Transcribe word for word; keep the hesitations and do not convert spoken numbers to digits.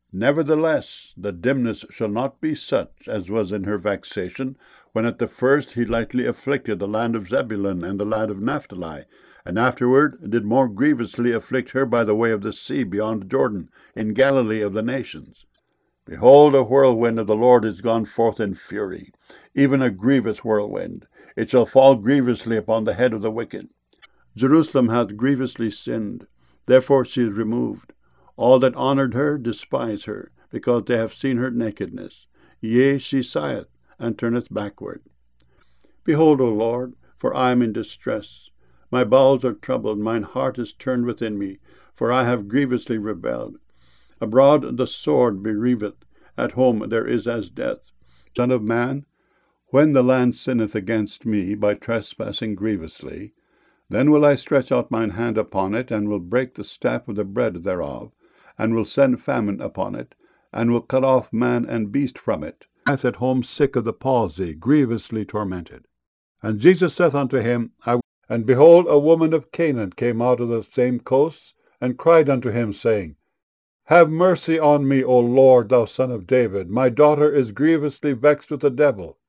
Nevertheless, the dimness shall not be such as was in her vexation, when at the first he lightly afflicted the land of Zebulun and the land of Naphtali, and afterward did more grievously afflict her by the way of the sea beyond Jordan, in Galilee of the nations. Behold, a whirlwind of the Lord is gone forth in fury, even a grievous whirlwind. It shall fall grievously upon the head of the wicked. Jerusalem hath grievously sinned, therefore she is removed. All that honoured her despise her, because they have seen her nakedness. Yea, she sigheth, and turneth backward. Behold, O Lord, for I am in distress. My bowels are troubled, mine heart is turned within me, for I have grievously rebelled. Abroad the sword bereaveth, at home there is as death. Son of man, when the land sinneth against me by trespassing grievously, then will I stretch out mine hand upon it, and will break the staff of the bread thereof, and will send famine upon it, and will cut off man and beast from it. Hath at home sick of the palsy, grievously tormented. And Jesus saith unto him, I And behold, a woman of Canaan came out of the same coasts, and cried unto him, saying, Have mercy on me, O Lord, thou Son of David. My daughter is grievously vexed with the devil.